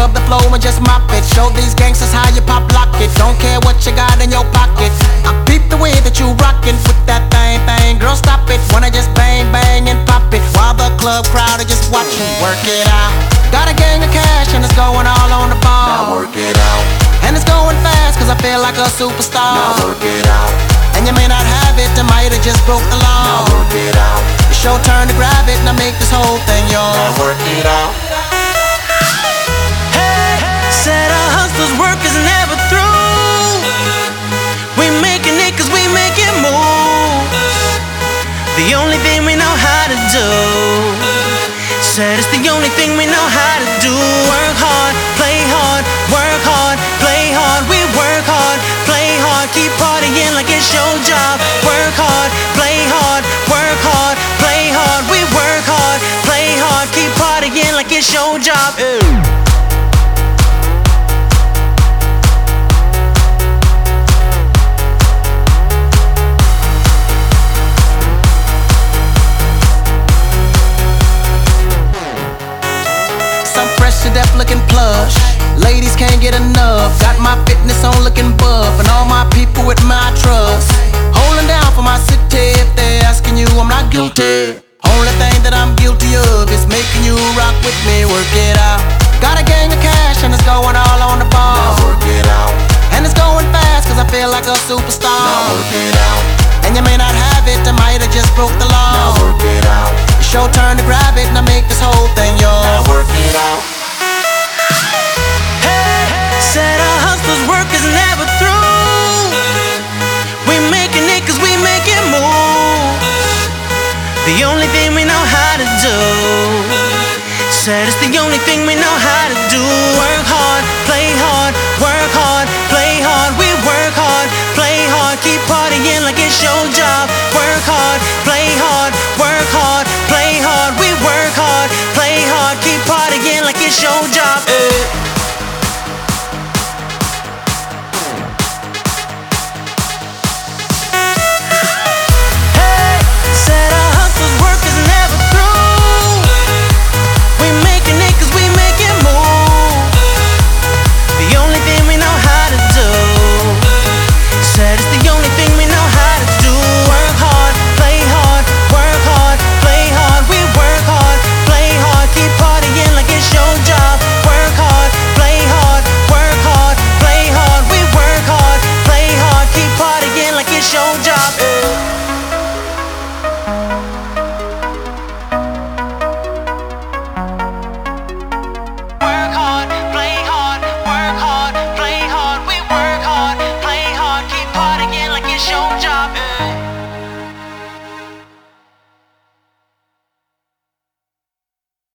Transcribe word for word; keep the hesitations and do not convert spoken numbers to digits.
up the flow and just mop it. Show these gangsters how you pop lock it. Don't care what you got in your pocket. I peep the way that you rockin' with that thing, thing. Girl, stop it. Wanna just bang, bang and pop it while the club crowd are just watching. Work it out. Got a gang of cash and it's going all on the ball. Now work it out. And it's going fast cause I feel like a superstar. Now work it out. And you may not have it, I might have just broke the law. Now work it out. It's your turn to grab it and I make this whole thing yours. Now work it out. Hey, said our hustlers' work is never through. We making it cause we make it move. The only thing we know how to do. Said it's the only thing we know how to do. Work hard, play hard, work hard, play hard. We work hard, play hard, keep partying like it's your job. Work hard, play hard, work hard, play hard. We work hard, play hard, keep partying like it's your job. Ew. Deaf looking plush, ladies can't get enough. Got my fitness on looking buff, and all my people with my trust. Holding down for my city. If they're asking you, I'm not guilty. Only thing that I'm guilty of is making you rock with me. Work it out. Got a gang of cash and it's going all on the ball. Now work it out. And it's going fast cause I feel like a superstar. Now work it out. And you may not have it, I might have just broke the law. Now work it out. It's your turn to grab it and I make this whole thing yours. Now work it out. Said our hustlers' work is never through. We making it cause we make it move. The only thing we know how to do. Said it's the only thing we know how to do. Work hard, play hard, work hard, play hard. We work hard, play hard, keep partying like it's your job. Work hard, play hard, work hard, play hard. We work hard, play hard, keep partying like it's your job. Hey. Show